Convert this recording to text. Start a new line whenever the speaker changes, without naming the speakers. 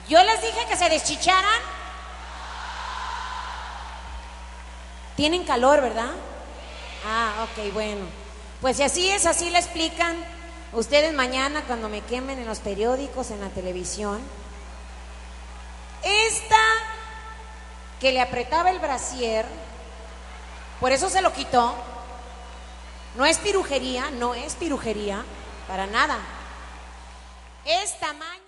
Yo les dije que se deschicharan. Tienen calor, ¿verdad? Ah, ok, bueno. Pues si así es, así le explican ustedes mañana cuando me quemen en los periódicos, en la televisión. Esta que le apretaba el brasier, por eso se lo quitó. No es pirujería, no es pirujería, para nada. Es tamaño.